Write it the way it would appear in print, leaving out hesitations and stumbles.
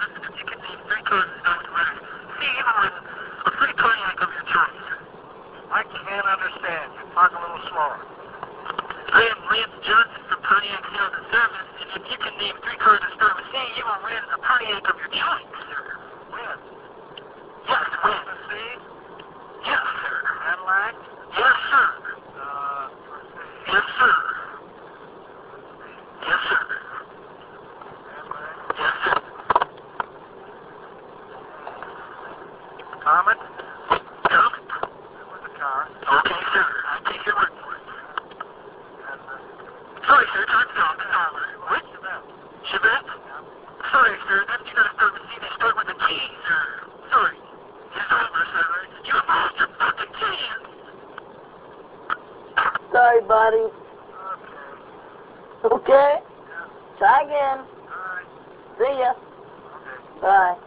service, and if you can name 3 cars that start with the letter C, you will win a free Pontiac of your choice. I can't understand you. Talk a little slower. I am Lance Johnson from Pontiac Sales and Service, and if you can name 3 cars that start with C, you will win a Pontiac of your choice, sir. Win. Yes, win. The C? Yes, sir. Cadillac? Yes, sir. Let's see. Yes, sir. Yes, sir. Cadillac. Yes, sir. Comet? Come. That was a car. Okay, sir. I take your word for it. And Sorry, sir. Time's up. It's over. What? Chevette. Chevette? Yeah. Sorry, sir. Them do not start with C. They start with a T, sir. Sorry. It's over, sir. You lost your fucking chance. Sorry, buddy. Okay. Okay? Yeah. Try again. All right. See ya. Okay. Bye.